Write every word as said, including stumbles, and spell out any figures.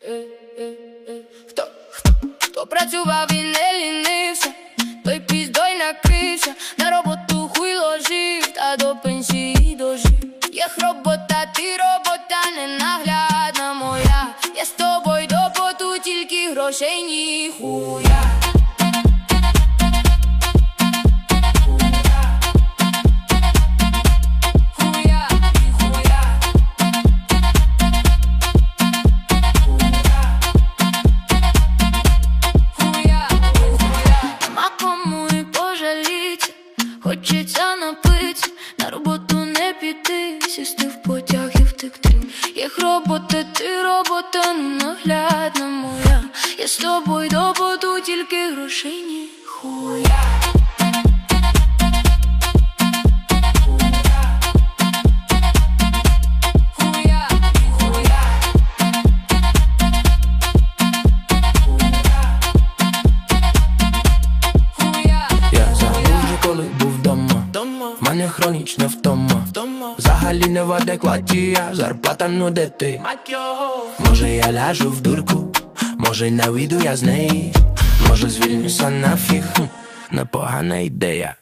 Хто, хто, хто працював і не лінився, той піздой накрився, на роботу хуй ложив, та до пенсії дожив. Єх робота, ти робота ненаглядна моя, я з тобою до поту, тільки грошей ніхуя. Хочеться напиться, на роботу не піти, сісти в потяг і втекти. Їх робота, ти робота ненаглядна моя, я з тобою до поту, тільки грошей ніхуя. В мене хронічна втома, взагалі не в адекваті я, зарплата нудити. Може я ляжу в дурку, може не вийду я з неї, може звільнюся нафіг, непогана ідея.